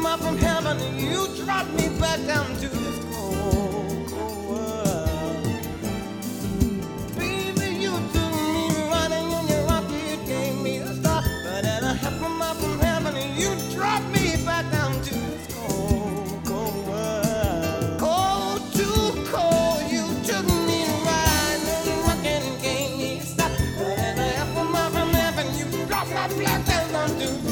up from heaven and you dropped me back down to this cold, cold world. Baby, you took me running in your rocket, gave me the start. But then I happened up from heaven and you dropped me back down to this cold, cold world. Cold, too cold, you took me right in your rocket and gave me a start. But then I happened up from heaven, you dropped my black down to